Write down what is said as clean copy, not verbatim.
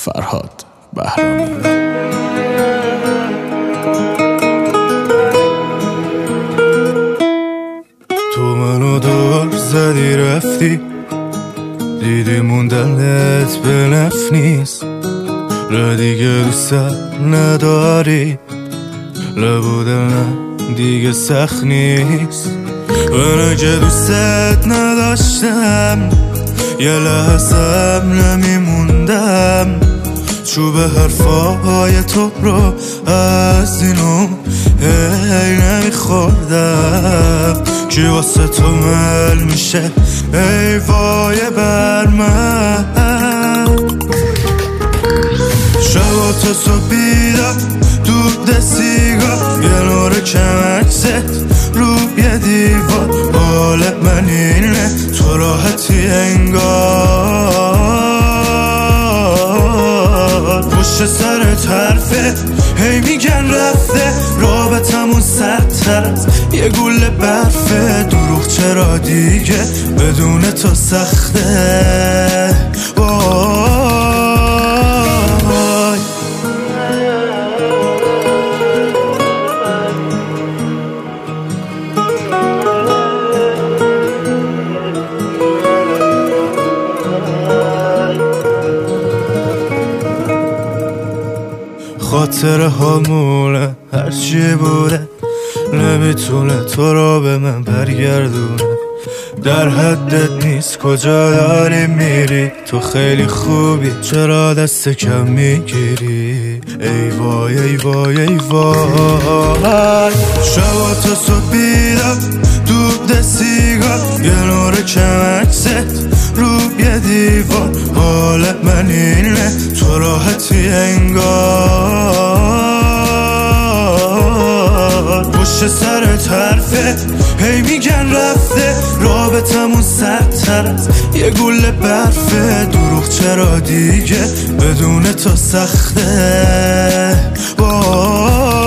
فرهاد بهرامی. تو منو دور زدی رفتی، دیدی موندنت به نفع نیست، را دیگه دوست نداری، لبو دلم دیگه سخت نیست. من اگه دوستت نداشتم یه لحظم نمیموندم، چوب حرفای تو رو از اینو هی نمیخوردم. کی واسه تو مل میشه ای وای بر من، شبا تا صبح بیدار دود سیگار، یه نور کمکست روی دیوار، حال من اینه تو راحتی انگار، پشت سرت حرفه هی میگن رفته، رابطمون سردتر از یه گوله برفه، دروغ چرا دیگه بدون تو سخته. خاطره هامونه هرچی بوده نمیتونه تو رو به من برگردونه، در حدت نیست کجا داری میری، تو خیلی خوبی چرا دست کم میگیری، ای وای ای وای ای وای. شبا تا صبح بیدار دود سیگار، یه نور کمکست روی دیوار، حال من اینه تو راحتی انگار، پشت سرت حرفه هی میگن رفته، رابطمون سردتر از یه گوله برفه، دروغ چرا دیگه بدون تو سخته.